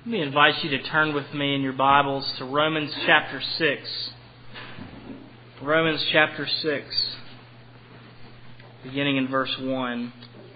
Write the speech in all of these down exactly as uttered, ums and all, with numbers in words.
Let me invite you to turn with me in your Bibles to Romans chapter six. Romans chapter six, beginning in verse one.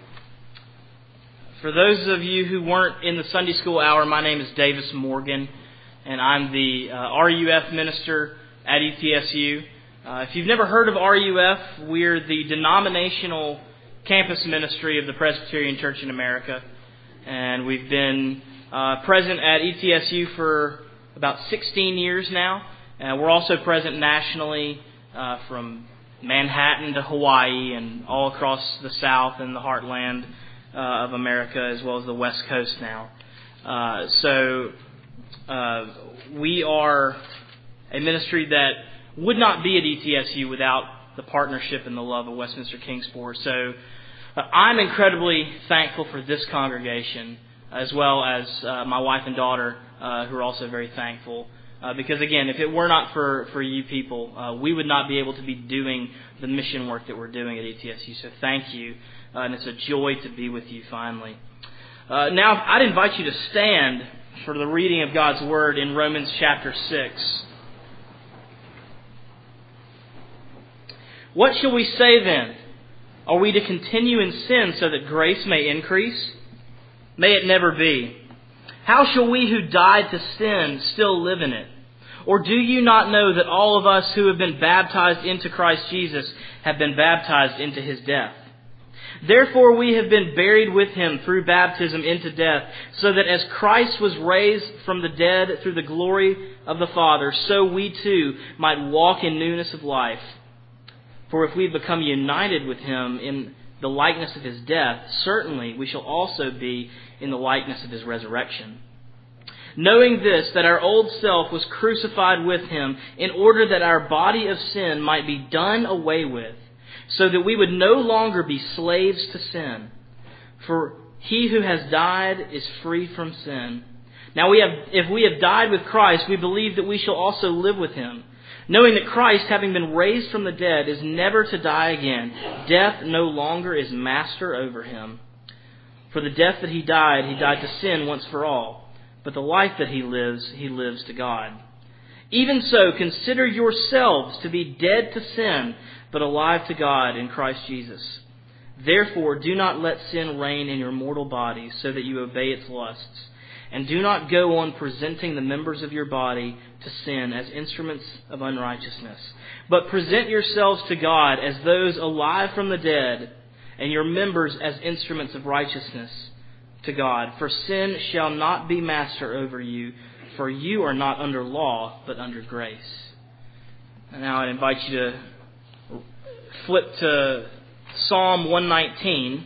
For those of you who weren't in the Sunday school hour, my name is Davis Morgan, and I'm the uh, R U F minister at E T S U. Uh, if you've never heard of R U F, we're the denominational campus ministry of the Presbyterian Church in America, and we've been Uh, present at E T S U for about sixteen years now. Uh, we're also present nationally uh, from Manhattan to Hawaii and all across the South and the heartland uh, of America, as well as the West Coast now. Uh, so uh, we are a ministry that would not be at E T S U without the partnership and the love of Westminster Kingsport. So uh, I'm incredibly thankful for this congregation, as well as uh, my wife and daughter, uh, who are also very thankful. Uh, because again, if it were not for, for you people, uh, we would not be able to be doing the mission work that we're doing at E T S U. So thank you, uh, and it's a joy to be with you finally. Uh, now, I'd invite you to stand for the reading of God's Word in Romans chapter six. What shall we say then? Are we to continue in sin so that grace may increase? May it never be. How shall we who died to sin still live in it? Or do you not know that all of us who have been baptized into Christ Jesus have been baptized into His death? Therefore we have been buried with Him through baptism into death, so that as Christ was raised from the dead through the glory of the Father, so we too might walk in newness of life. For if we have become united with Him in the likeness of His death, certainly we shall also be in the likeness of His resurrection. Knowing this, that our old self was crucified with Him, in order that our body of sin might be done away with, so that we would no longer be slaves to sin. For he who has died is free from sin. Now we have, if we have died with Christ, we believe that we shall also live with Him, knowing that Christ, having been raised from the dead, is never to die again. Death no longer is master over Him. For the death that He died, He died to sin once for all. But the life that He lives, He lives to God. Even so, consider yourselves to be dead to sin, but alive to God in Christ Jesus. Therefore, do not let sin reign in your mortal bodies, so that you obey its lusts. And do not go on presenting the members of your body to sin as instruments of unrighteousness, but present yourselves to God as those alive from the dead, and your members as instruments of righteousness to God. For sin shall not be master over you, for you are not under law, but under grace. And now I invite you to flip to Psalm one nineteen.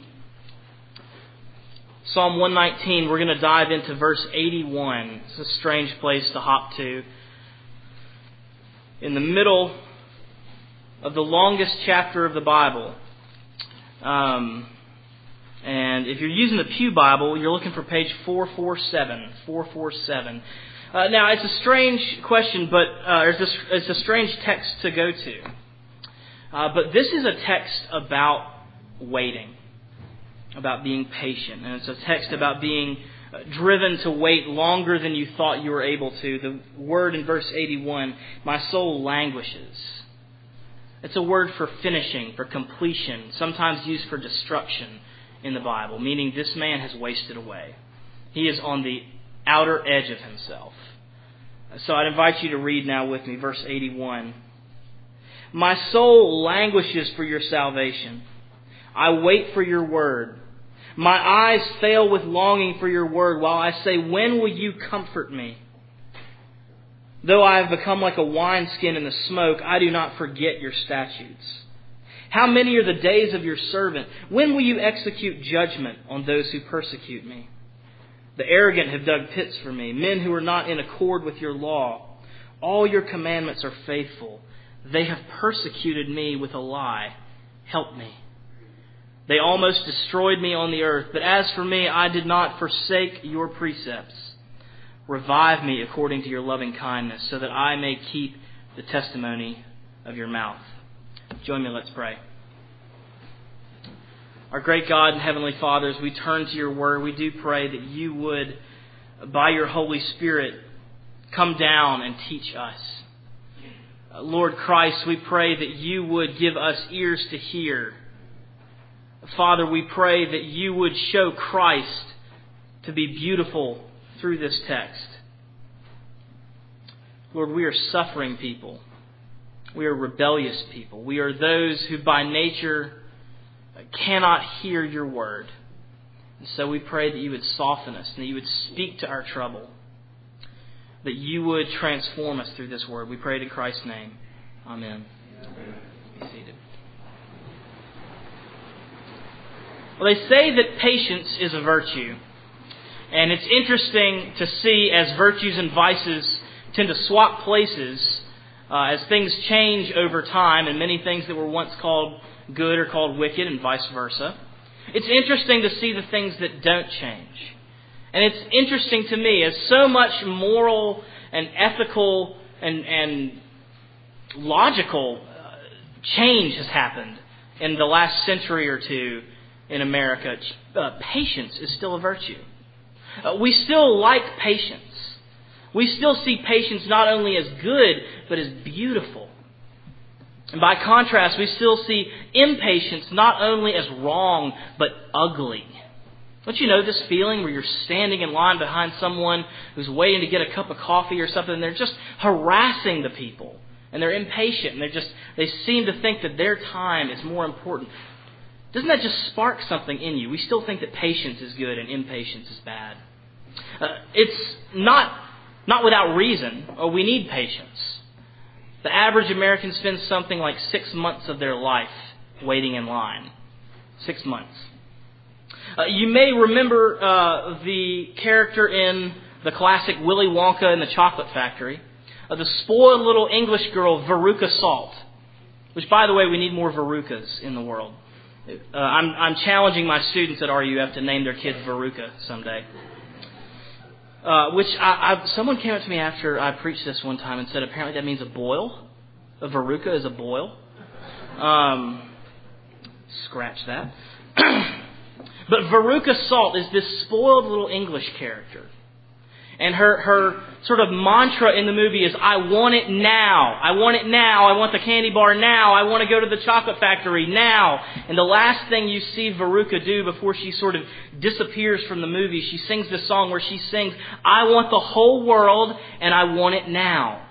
Psalm one nineteen, we're going to dive into verse eighty-one. It's a strange place to hop to. In the middle of the longest chapter of the Bible. Um, and if you're using the Pew Bible, you're looking for page four forty-seven. four forty-seven. Uh, now, it's a strange question, but uh, it's, a, it's a strange text to go to. Uh, but this is a text about waiting, about being patient. And it's a text about being driven to wait longer than you thought you were able to. The word in verse eighty-one, my soul languishes. It's a word for finishing, for completion, sometimes used for destruction in the Bible, meaning this man has wasted away. He is on the outer edge of himself. So I'd invite you to read now with me, verse eighty-one. My soul languishes for your salvation. I wait for your word. My eyes fail with longing for your word, while I say, when will you comfort me? Though I have become like a wineskin in the smoke, I do not forget your statutes. How many are the days of your servant? When will you execute judgment on those who persecute me? The arrogant have dug pits for me, men who are not in accord with your law. All your commandments are faithful. They have persecuted me with a lie. Help me. They almost destroyed me on the earth, but as for me, I did not forsake your precepts. Revive me according to your loving kindness, so that I may keep the testimony of your mouth. Join me, let's pray. Our great God and Heavenly Father, as we turn to your word, we do pray that you would by your Holy Spirit, come down and teach us. Lord Christ, we pray that you would give us ears to hear. Father, we pray that you would show Christ to be beautiful through this text. Lord, we are suffering people. We are rebellious people. We are those who by nature cannot hear your word. And so we pray that you would soften us and that you would speak to our trouble. That you would transform us through this word. We pray it in Christ's name. Amen. Be seated. Well, they say that patience is a virtue. And it's interesting to see as virtues and vices tend to swap places uh, as things change over time, and many things that were once called good are called wicked and vice versa. It's interesting to see the things that don't change. And it's interesting to me as so much moral and ethical and, and logical uh, change has happened in the last century or two in America. Uh, patience is still a virtue. Uh, we still like patience. We still see patience not only as good, but as beautiful. And by contrast, we still see impatience not only as wrong, but ugly. Don't you know this feeling where you're standing in line behind someone who's waiting to get a cup of coffee or something, and they're just harassing the people, and they're impatient, and they're just they seem to think that their time is more important. Doesn't that just spark something in you? We still think that patience is good and impatience is bad. Uh, it's not not without reason. Oh, we need patience. The average American spends something like six months of their life waiting in line. Six months. Uh, you may remember uh, the character in the classic Willy Wonka and the Chocolate Factory, uh, the spoiled little English girl, Veruca Salt, which, by the way, we need more Verucas in the world. Uh, I'm, I'm challenging my students at R U F to name their kids Veruca someday. Uh, which I, I, someone came up to me after I preached this one time and said apparently that means a boil. A Veruca is a boil. Um, scratch that. But Veruca Salt is this spoiled little English character. And her, her sort of mantra in the movie is, I want it now. I want it now. I want the candy bar now. I want to go to the chocolate factory now. And the last thing you see Veruca do before she sort of disappears from the movie, she sings this song where she sings, I want the whole world and I want it now.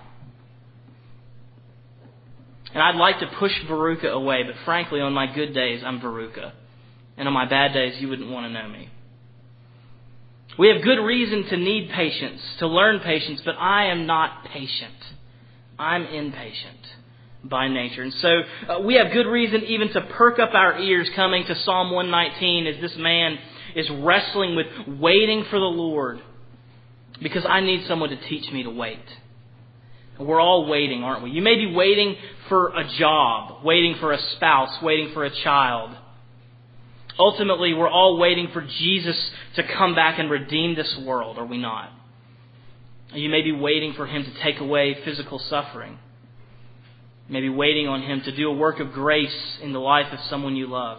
And I'd like to push Veruca away, but frankly, on my good days, I'm Veruca. And on my bad days, you wouldn't want to know me. We have good reason to need patience, to learn patience, but I am not patient. I'm impatient by nature. And so uh, we have good reason even to perk up our ears coming to Psalm one nineteen as this man is wrestling with waiting for the Lord, because I need someone to teach me to wait. And we're all waiting, aren't we? You may be waiting for a job, waiting for a spouse, waiting for a child. Ultimately, we're all waiting for Jesus to come back and redeem this world, are we not? You may be waiting for Him to take away physical suffering. You may be waiting on Him to do a work of grace in the life of someone you love.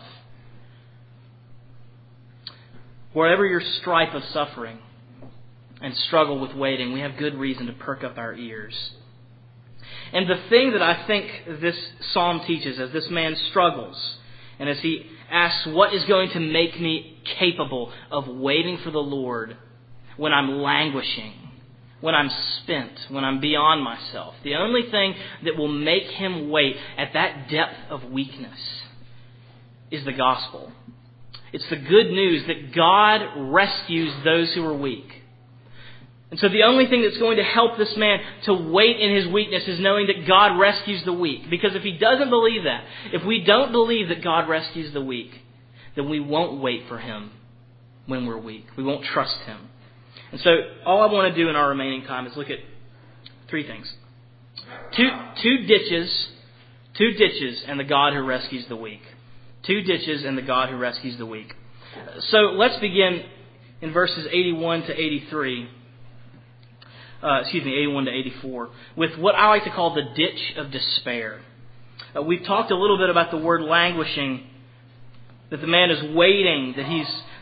Wherever your stripe of suffering and struggle with waiting, we have good reason to perk up our ears. And the thing that I think this psalm teaches as this man struggles, and as he asks, what is going to make me capable of waiting for the Lord when I'm languishing, when I'm spent, when I'm beyond myself? The only thing that will make him wait at that depth of weakness is the gospel. It's the good news that God rescues those who are weak. And so the only thing that's going to help this man to wait in his weakness is knowing that God rescues the weak. Because if he doesn't believe that, if we don't believe that God rescues the weak, then we won't wait for Him when we're weak. We won't trust Him. And so all I want to do in our remaining time is look at three things. Two, two ditches, two ditches and the God who rescues the weak. Two ditches and the God who rescues the weak. So let's begin in verses eighty-one to eighty-three. Uh, excuse me, eighty-one to eighty-four, with what I like to call the ditch of despair. Uh, we've talked a little bit about the word languishing, that the man is waiting, that he's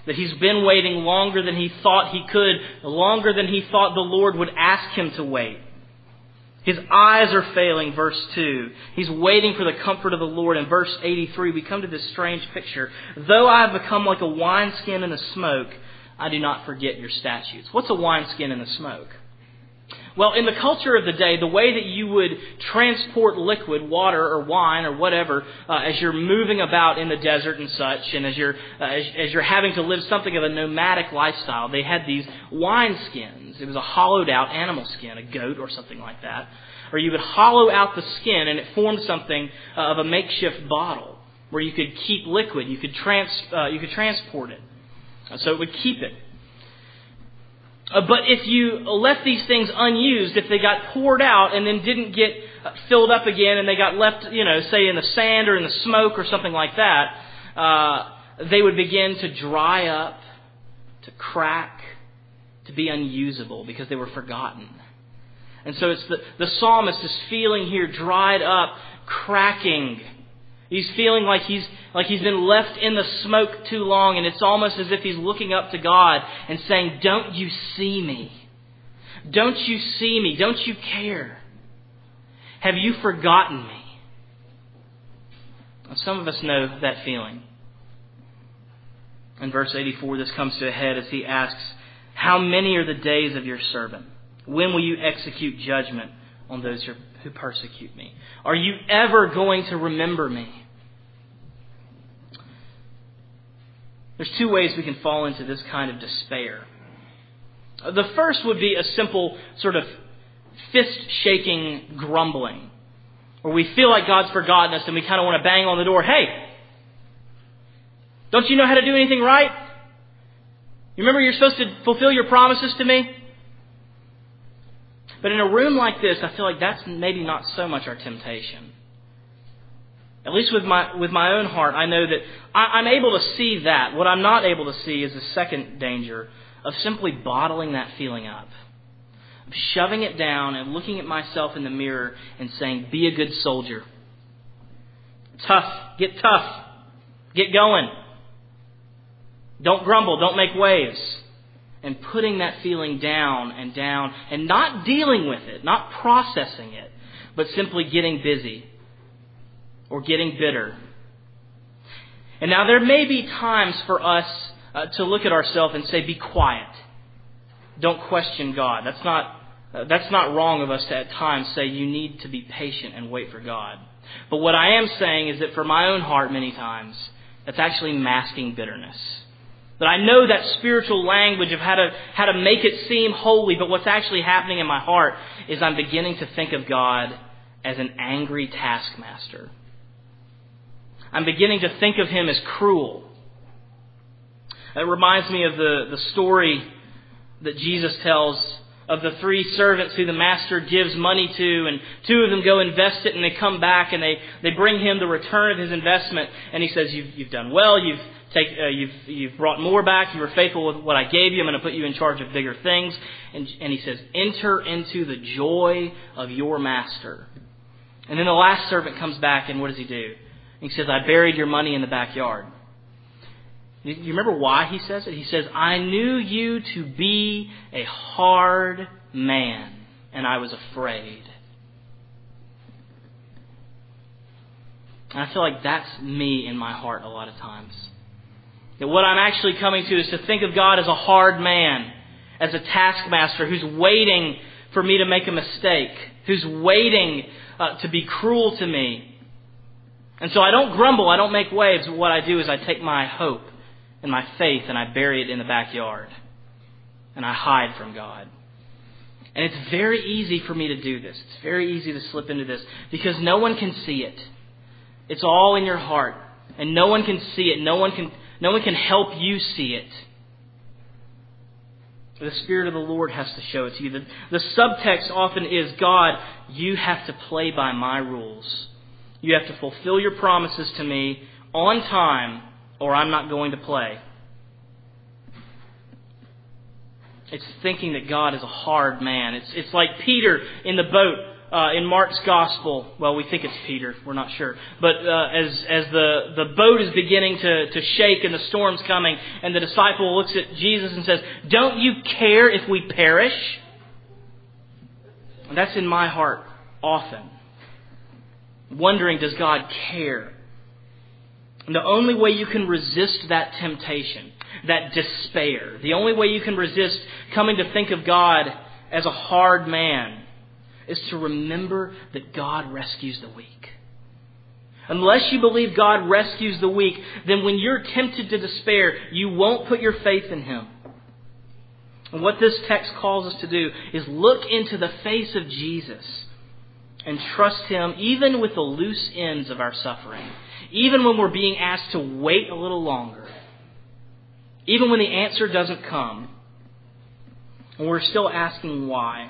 That he's been waiting longer than he thought he could, longer than he thought the Lord would ask him to wait. His eyes are failing, verse two. He's waiting for the comfort of the Lord. In verse eighty-three, we come to this strange picture. Though I have become like a wineskin in the smoke, I do not forget your statutes. What's a wineskin in the smoke? Well, in the culture of the day, the way that you would transport liquid, water or wine or whatever, uh, as you're moving about in the desert and such, and as you're uh, as, as you're having to live something of a nomadic lifestyle, they had these wine skins. It was a hollowed out animal skin, a goat or something like that. Or you would hollow out the skin and it formed something uh, of a makeshift bottle where you could keep liquid, you could trans uh, you could transport it, uh, so it would keep it. Uh, but if you left these things unused, if they got poured out and then didn't get filled up again and they got left, you know, say in the sand or in the smoke or something like that, uh, they would begin to dry up, to crack, to be unusable because they were forgotten. And so it's the, the psalmist is feeling here dried up, cracking. He's feeling like he's like he's been left in the smoke too long, and it's almost as if he's looking up to God and saying, "Don't you see me? Don't you see me? Don't you care? Have you forgotten me?" Now, some of us know that feeling. In verse eighty-four, this comes to a head as he asks, "How many are the days of your servant? When will you execute judgment on those who persecute me? Are you ever going to remember me?" There's two ways we can fall into this kind of despair. The first would be a simple sort of fist-shaking grumbling, where we feel like God's forgotten us and we kind of want to bang on the door. "Hey, don't you know how to do anything right? You remember you're supposed to fulfill your promises to me?" But in a room like this, I feel like that's maybe not so much our temptation. At least with my with my own heart, I know that I, I'm able to see that. What I'm not able to see is the second danger of simply bottling that feeling up. Of shoving it down and looking at myself in the mirror and saying, "Be a good soldier. Tough. Get tough. Get going. Don't grumble. Don't make waves." And putting that feeling down and down and not dealing with it, not processing it, but simply getting busy or getting bitter. And now there may be times for us uh, to look at ourselves and say, "Be quiet. Don't question God." That's not uh, that's not wrong of us to at times say you need to be patient and wait for God. But what I am saying is that for my own heart many times, that's actually masking bitterness. That I know that spiritual language of how to how to make it seem holy, but what's actually happening in my heart is I'm beginning to think of God as an angry taskmaster. I'm beginning to think of Him as cruel. It reminds me of the, the story that Jesus tells of the three servants who the master gives money to, and two of them go invest it and they come back and they, they bring him the return of his investment, and he says, you've, you've done well, you've Take, uh, you've, you've brought more back. You were faithful with what I gave you. I'm going to put you in charge of bigger things. And, and he says, enter into the joy of your master. And then the last servant comes back, and what does he do? He says, I buried your money in the backyard. You, you remember why he says it? He says, I knew you to be a hard man, and I was afraid. And I feel like that's me in my heart a lot of times. That what I'm actually coming to is to think of God as a hard man, as a taskmaster who's waiting for me to make a mistake, who's waiting uh, to be cruel to me. And so I don't grumble, I don't make waves, but what I do is I take my hope and my faith and I bury it in the backyard. And I hide from God. And it's very easy for me to do this. It's very easy to slip into this because no one can see it. It's all in your heart. And no one can see it. No one can... No one can help you see it. The Spirit of the Lord has to show it to you. The, the subtext often is, God, you have to play by my rules. You have to fulfill your promises to me on time, or I'm not going to play. It's thinking that God is a hard man. It's, it's like Peter in the boat uh, in Mark's Gospel, well, we think it's Peter, we're not sure, but uh, as as the, the boat is beginning to, to shake and the storm's coming, and the disciple looks at Jesus and says, "Don't you care if we perish?" And that's in my heart often. Wondering, does God care? And the only way you can resist that temptation, that despair, the only way you can resist coming to think of God as a hard man, is to remember that God rescues the weak. Unless you believe God rescues the weak, then when you're tempted to despair, you won't put your faith in Him. And what this text calls us to do is look into the face of Jesus and trust Him even with the loose ends of our suffering. Even when we're being asked to wait a little longer. Even when the answer doesn't come. And we're still asking why.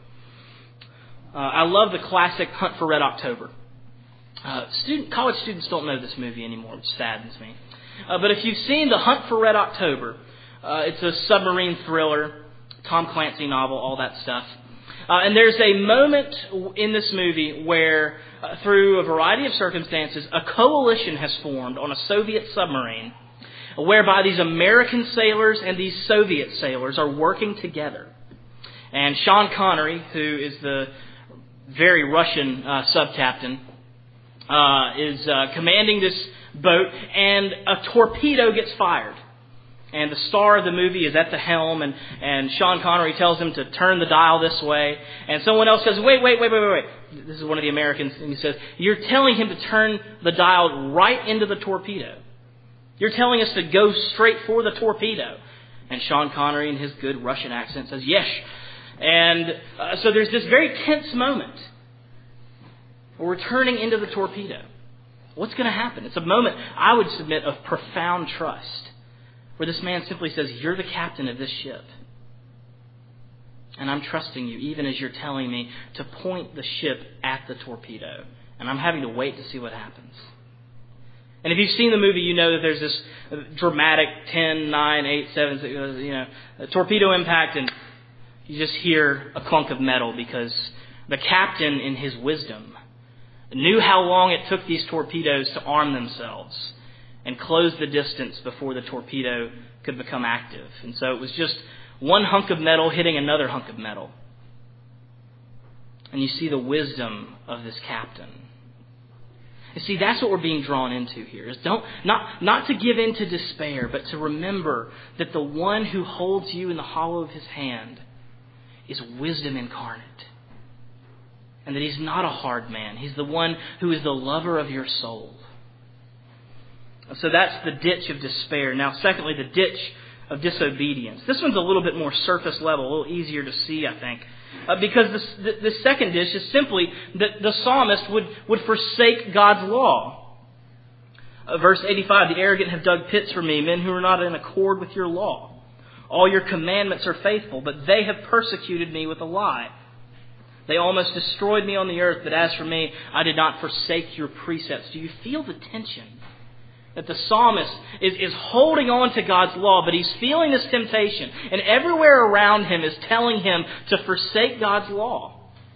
Uh, I love the classic Hunt for Red October. Uh, student, college students don't know this movie anymore, which saddens me. Uh, but if you've seen The Hunt for Red October, uh, it's a submarine thriller, Tom Clancy novel, all that stuff. Uh, and there's a moment in this movie where, uh, through a variety of circumstances, a coalition has formed on a Soviet submarine whereby these American sailors and these Soviet sailors are working together. And Sean Connery, who is the very Russian uh, sub-captain, uh, is uh, commanding this boat, and a torpedo gets fired. And the star of the movie is at the helm, and, and Sean Connery tells him to turn the dial this way. And someone else says, wait, wait, wait, wait, wait, wait. This is one of the Americans, and he says, "You're telling him to turn the dial right into the torpedo. You're telling us to go straight for the torpedo." And Sean Connery, in his good Russian accent, says, "Yes." And uh, so there's this very tense moment where we're turning into the torpedo. What's going to happen? It's a moment, I would submit, of profound trust, where this man simply says, "You're the captain of this ship. And I'm trusting you, even as you're telling me to point the ship at the torpedo. And I'm having to wait to see what happens." And if you've seen the movie, you know that there's this dramatic ten, nine, eight, seven, you know, a torpedo impact, and you just hear a clunk of metal because the captain, in his wisdom, knew how long it took these torpedoes to arm themselves and close the distance before the torpedo could become active. And so it was just one hunk of metal hitting another hunk of metal. And you see the wisdom of this captain. You see, that's what we're being drawn into here. Is don't not not to give in to despair, but to remember that the one who holds you in the hollow of His hand is wisdom incarnate. And that He's not a hard man. He's the one who is the lover of your soul. So that's the ditch of despair. Now, secondly, the ditch of disobedience. This one's a little bit more surface level, a little easier to see, I think. Uh, because this, the, the second ditch is simply that the psalmist would, would forsake God's law. Uh, verse eighty-five, "The arrogant have dug pits for me, men who are not in accord with your law. All your commandments are faithful, but they have persecuted me with a lie. They almost destroyed me on the earth, but as for me, I did not forsake your precepts." Do you feel the tension? That the psalmist is, is holding on to God's law, but he's feeling this temptation. And everywhere around him is telling him to forsake God's law.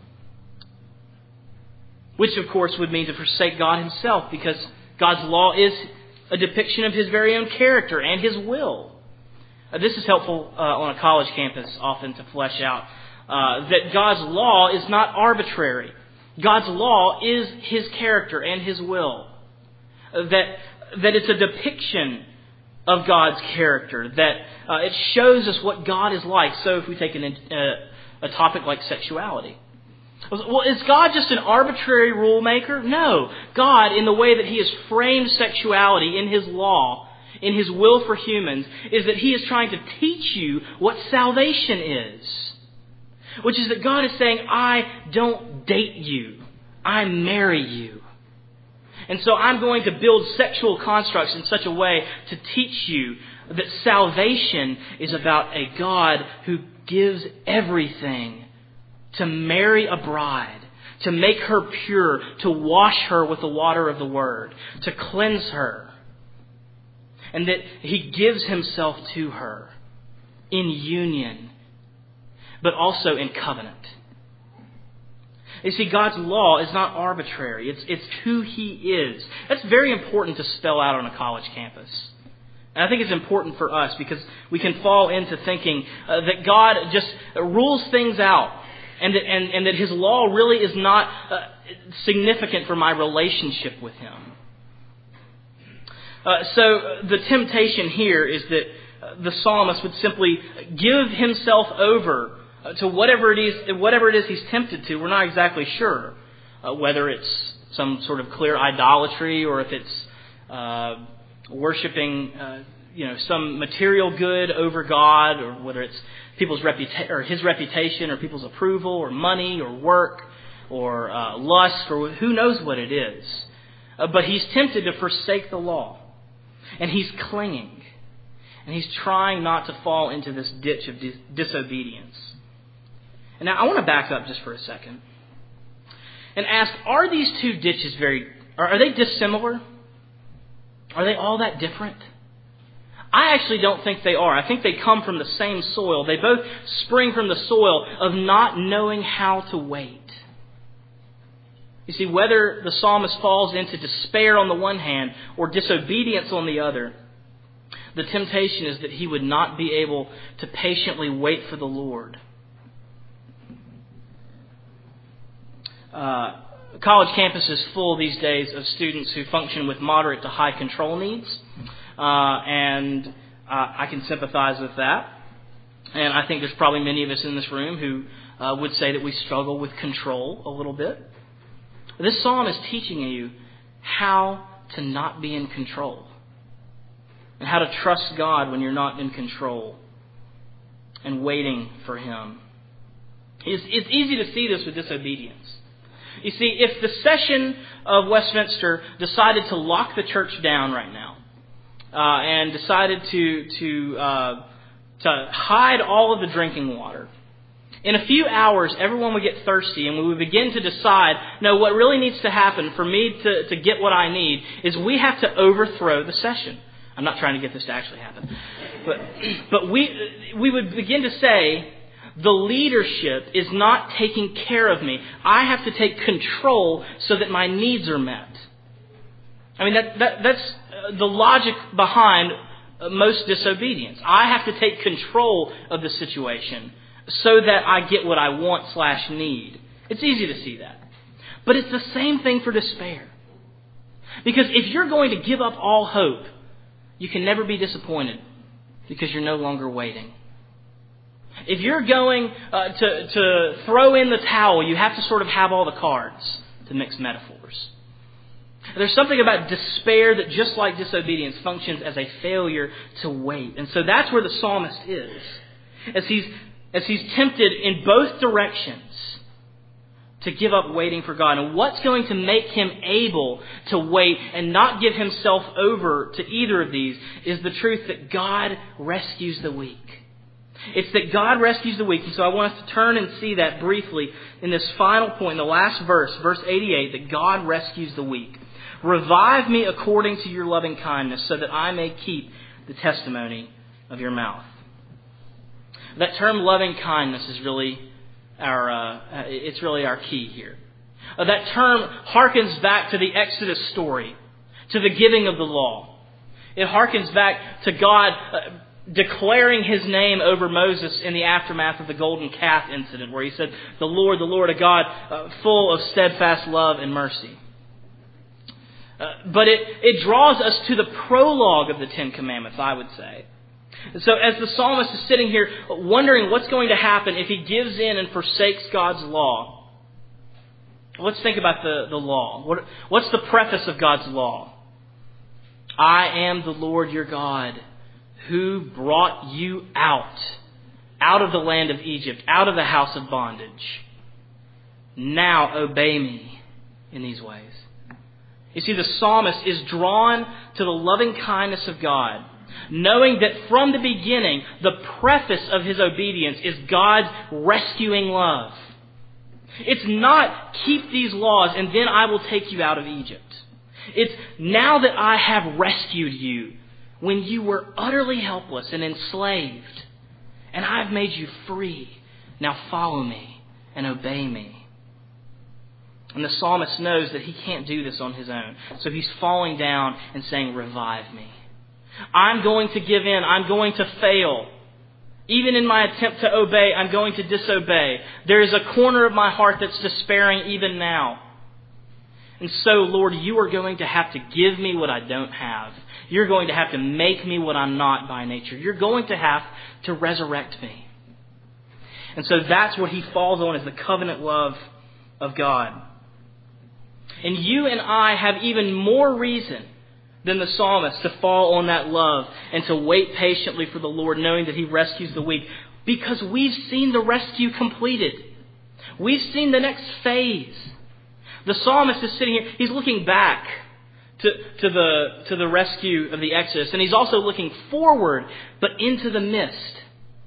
Which, of course, would mean to forsake God Himself, because God's law is a depiction of His very own character and His will. Uh, this is helpful uh, on a college campus often to flesh out. Uh, that God's law is not arbitrary. God's law is His character and His will. Uh, that that it's a depiction of God's character. That uh, it shows us what God is like. So if we take an, uh, a topic like sexuality. Well, is God just an arbitrary rule maker? No. God, in the way that He has framed sexuality in His law, in His will for humans, is that He is trying to teach you what salvation is. Which is that God is saying, I don't date you. I marry you. And so I'm going to build sexual constructs in such a way to teach you that salvation is about a God who gives everything to marry a bride, to make her pure, to wash her with the water of the Word, to cleanse her. And that He gives Himself to her in union, but also in covenant. You see, God's law is not arbitrary. It's, it's who He is. That's very important to spell out on a college campus. And I think it's important for us because we can fall into thinking uh, that God just rules things out and that, and, and that His law really is not uh, significant for my relationship with Him. Uh, so the temptation here is that uh, the psalmist would simply give himself over to whatever it is, whatever it is he's tempted to. We're not exactly sure uh, whether it's some sort of clear idolatry or if it's uh, worshiping, uh, you know, some material good over God, or whether it's people's reputa- or his reputation, or people's approval, or money, or work, or uh, lust, or who knows what it is. Uh, but he's tempted to forsake the law, and he's clinging, and he's trying not to fall into this ditch of dis- disobedience. And now I want to back up just for a second and ask, are these two ditches very, are, are they dissimilar? Are they all that different? I actually don't think they are. I think they come from the same soil. They both spring from the soil of not knowing how to wait. You see, whether the psalmist falls into despair on the one hand or disobedience on the other, the temptation is that he would not be able to patiently wait for the Lord. Uh, college campus is full these days of students who function with moderate to high control needs. Uh, and uh, I can sympathize with that. And I think there's probably many of us in this room who uh, would say that we struggle with control a little bit. This psalm is teaching you how to not be in control and how to trust God when you're not in control and waiting for Him. It's, it's easy to see this with disobedience. You see, if the session of Westminster decided to lock the church down right now uh, and decided to to uh, to hide all of the drinking water, in a few hours everyone would get thirsty and we would begin to decide, no, what really needs to happen for me to, to get what I need is we have to overthrow the session. I'm not trying to get this to actually happen. But, but we we would begin to say, the leadership is not taking care of me. I have to take control so that my needs are met. I mean, that, that that's the logic behind most disobedience. I have to take control of the situation so that I get what I want slash need. It's easy to see that. But it's the same thing for despair. Because if you're going to give up all hope, you can never be disappointed because you're no longer waiting. If you're going uh, to, to throw in the towel, you have to sort of have all the cards, to mix metaphors. There's something about despair that, just like disobedience, functions as a failure to wait. And so that's where the psalmist is. As he's, as he's tempted in both directions to give up waiting for God. And what's going to make him able to wait and not give himself over to either of these is the truth that God rescues the weak. It's that God rescues the weak. And so I want us to turn and see that briefly in this final point, in the last verse, verse eighty-eight, that God rescues the weak. Revive me according to your loving kindness, so that I may keep the testimony of your mouth. That term loving kindness is really our, uh, it's really our key here. Uh, that term harkens back to the Exodus story, to the giving of the law. It harkens back to God uh, declaring His name over Moses in the aftermath of the golden calf incident, where He said, the Lord, the Lord, a God uh, full of steadfast love and mercy. Uh, but it, it draws us to the prologue of the Ten Commandments, I would say. And so as the psalmist is sitting here wondering what's going to happen if he gives in and forsakes God's law, let's think about the, the law. What, what's the preface of God's law? I am the Lord your God, who brought you out, out of the land of Egypt, out of the house of bondage. Now obey me in these ways. You see, the psalmist is drawn to the loving kindness of God, knowing that from the beginning, the preface of his obedience is God's rescuing love. It's not, keep these laws and then I will take you out of Egypt. It's, now that I have rescued you when you were utterly helpless and enslaved, and I've made you free, now follow me and obey me. And the psalmist knows that he can't do this on his own. So he's falling down and saying, revive me. I'm going to give in. I'm going to fail. Even in my attempt to obey, I'm going to disobey. There is a corner of my heart that's despairing even now. And so, Lord, you are going to have to give me what I don't have. You're going to have to make me what I'm not by nature. You're going to have to resurrect me. And so that's what he falls on, is the covenant love of God. And you and I have even more reason than the psalmist to fall on that love and to wait patiently for the Lord, knowing that he rescues the weak, because we've seen the rescue completed. We've seen the next phase. The psalmist is sitting here, he's looking back to, to, the, to the rescue of the Exodus, and he's also looking forward, but into the mist,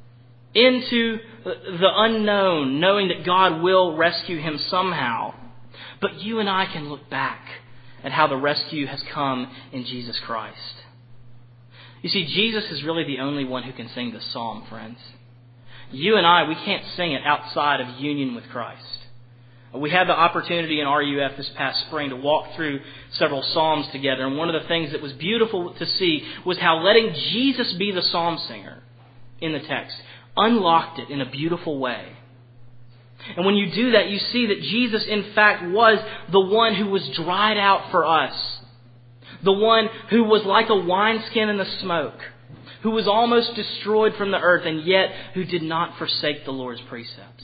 into the unknown, knowing that God will rescue him somehow. But you and I can look back at how the rescue has come in Jesus Christ. You see, Jesus is really the only one who can sing this psalm, friends. You and I, we can't sing it outside of union with Christ. We had the opportunity in R U F this past spring to walk through several psalms together, and one of the things that was beautiful to see was how letting Jesus be the psalm singer in the text unlocked it in a beautiful way. And when you do that, you see that Jesus, in fact, was the one who was dried out for us. The one who was like a wineskin in the smoke, who was almost destroyed from the earth, and yet who did not forsake the Lord's precepts.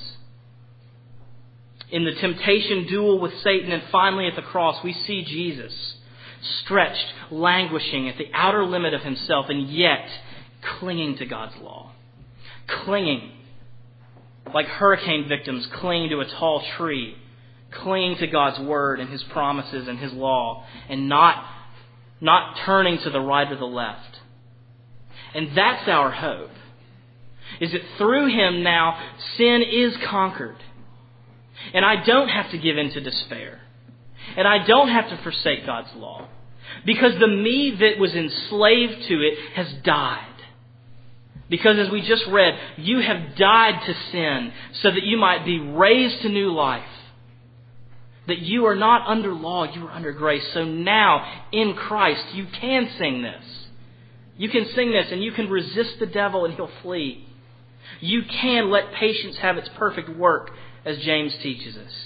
In the temptation duel with Satan and finally at the cross, we see Jesus stretched, languishing at the outer limit of himself, and yet clinging to God's law. Clinging. Like hurricane victims cling to a tall tree, clinging to God's word and his promises and his law, and not, not turning to the right or the left. And that's our hope, is that through him now sin is conquered. And I don't have to give in to despair. And I don't have to forsake God's law. Because the me that was enslaved to it has died. Because as we just read, you have died to sin so that you might be raised to new life. That you are not under law, you are under grace. So now, in Christ, you can sing this. You can sing this and you can resist the devil and he'll flee. You can let patience have its perfect work, as James teaches us.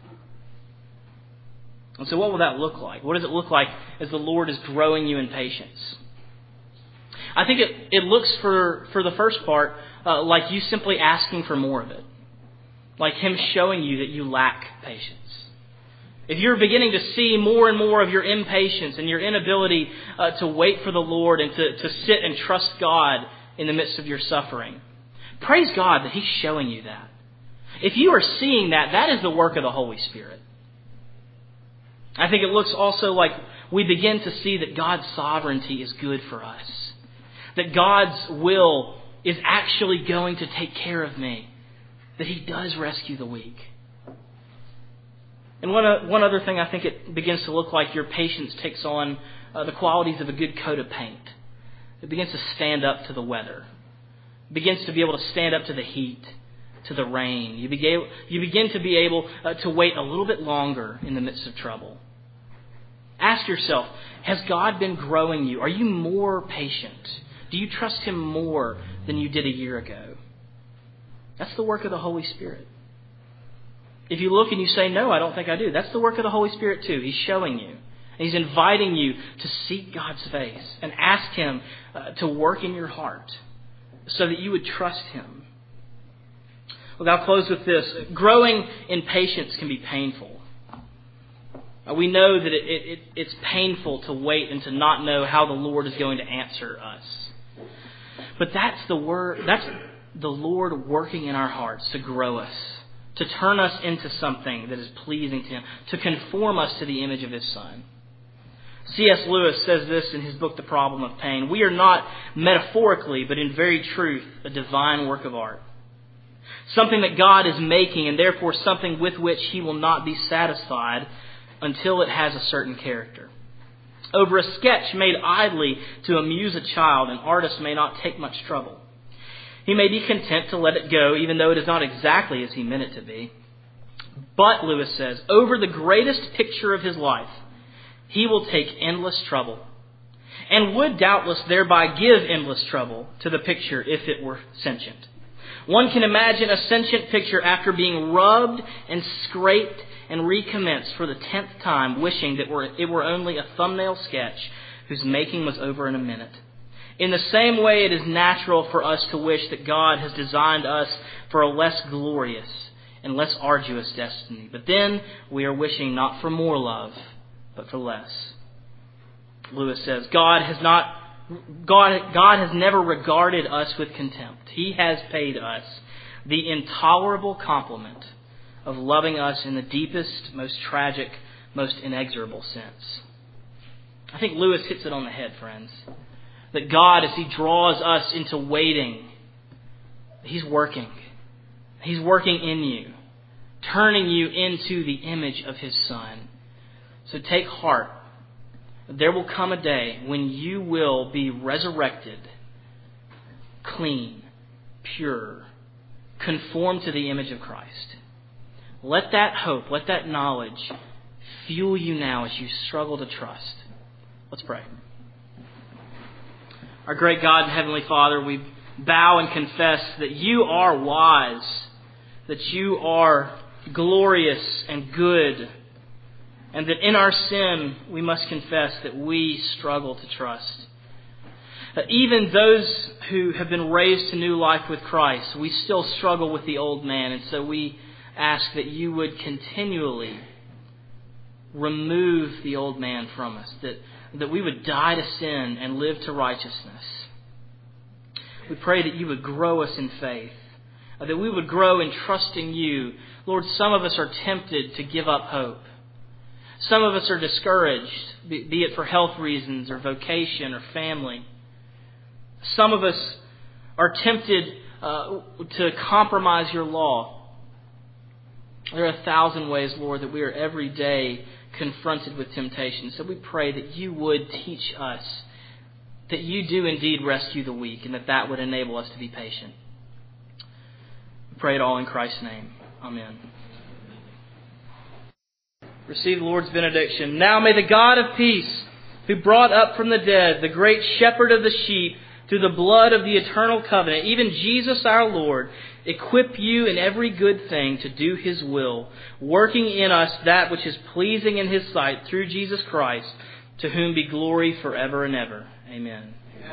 And so what will that look like? What does it look like as the Lord is growing you in patience? I think it, it looks for, for the first part uh, like you simply asking for more of it. Like him showing you that you lack patience. If you're beginning to see more and more of your impatience and your inability uh, to wait for the Lord and to, to sit and trust God in the midst of your suffering, praise God that he's showing you that. If you are seeing that, that is the work of the Holy Spirit. I think it looks also like we begin to see that God's sovereignty is good for us. That God's will is actually going to take care of me. That he does rescue the weak. And one, uh, one other thing I think it begins to look like your patience takes on uh, the qualities of a good coat of paint. It begins to stand up to the weather. It begins to be able to stand up to the heat, to the rain. You begin, you begin to be able uh, to wait a little bit longer in the midst of trouble. Ask yourself, has God been growing you? Are you more patient? Do you trust him more than you did a year ago? That's the work of the Holy Spirit. If you look and you say, no, I don't think I do, that's the work of the Holy Spirit too. He's showing you. He's inviting you to seek God's face and ask him uh, to work in your heart so that you would trust him. Look, I'll close with this. Growing in patience can be painful. Uh, we know that it, it, it's painful to wait and to not know how the Lord is going to answer us. But that's the word. That's the Lord working in our hearts to grow us, to turn us into something that is pleasing to him, to conform us to the image of his Son. C S Lewis says this in his book, The Problem of Pain. We are not metaphorically, but in very truth, a divine work of art. Something that God is making, and therefore something with which he will not be satisfied until it has a certain character. Over a sketch made idly to amuse a child, an artist may not take much trouble. He may be content to let it go, even though it is not exactly as he meant it to be. But, Lewis says, over the greatest picture of his life, he will take endless trouble, and would doubtless thereby give endless trouble to the picture if it were sentient. One can imagine a sentient picture after being rubbed and scraped and recommenced for the tenth time, wishing that it were only a thumbnail sketch whose making was over in a minute. In the same way, it is natural for us to wish that God has designed us for a less glorious and less arduous destiny. But then we are wishing not for more love, but for less. Lewis says, God has not God, God has never regarded us with contempt. He has paid us the intolerable compliment of loving us in the deepest, most tragic, most inexorable sense. I think Lewis hits it on the head, friends. That God, as He draws us into waiting, He's working. He's working in you, turning you into the image of His Son. So take heart. There will come a day when you will be resurrected, clean, pure, conformed to the image of Christ. Let that hope, let that knowledge fuel you now as you struggle to trust. Let's pray. Our great God and Heavenly Father, we bow and confess that you are wise, that you are glorious and good, and that in our sin, we must confess that we struggle to trust. That even those who have been raised to new life with Christ, we still struggle with the old man. And so we ask that you would continually remove the old man from us. That, that we would die to sin and live to righteousness. We pray that you would grow us in faith. That we would grow in trusting you. Lord, some of us are tempted to give up hope. Some of us are discouraged, be it for health reasons or vocation or family. Some of us are tempted uh, to compromise your law. There are a thousand ways, Lord, that we are every day confronted with temptation. So we pray that you would teach us that you do indeed rescue the weak, and that that would enable us to be patient. We pray it all in Christ's name. Amen. Receive the Lord's benediction. Now may the God of peace, who brought up from the dead the great shepherd of the sheep through the blood of the eternal covenant, even Jesus our Lord, equip you in every good thing to do His will, working in us that which is pleasing in His sight through Jesus Christ, to whom be glory forever and ever. Amen.